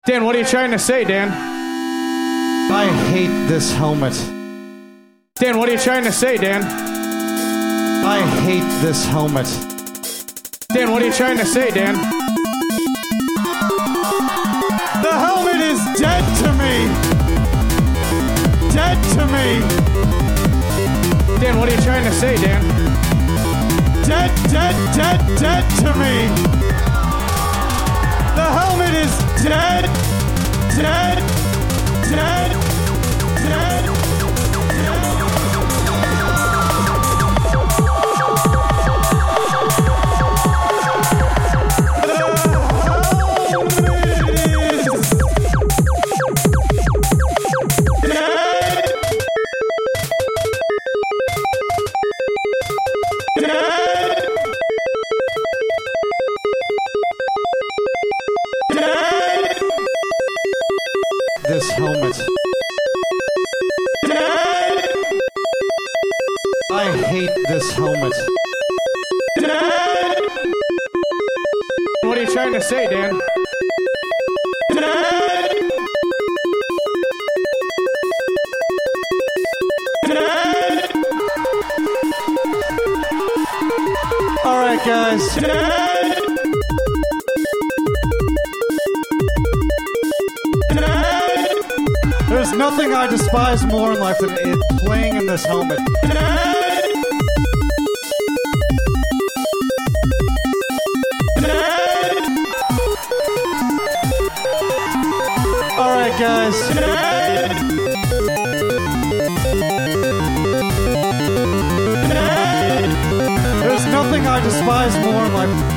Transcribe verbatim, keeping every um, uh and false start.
Dan, what are you trying to say, Dan? I hate this helmet. Dan, what are you trying to say, Dan? I hate this helmet. Dan, what are you trying to say, Dan? The helmet is dead to me. Dead to me. Dan, what are you trying to say, Dan? Dead, dead, dead, dead to me. The helmet is dead, dead, dead, dead. This helmet. I hate this helmet. What are you trying to say, Dan? All right, guys. There's nothing I despise more in life than it playing in this helmet. Alright, guys. There's nothing I despise more in life.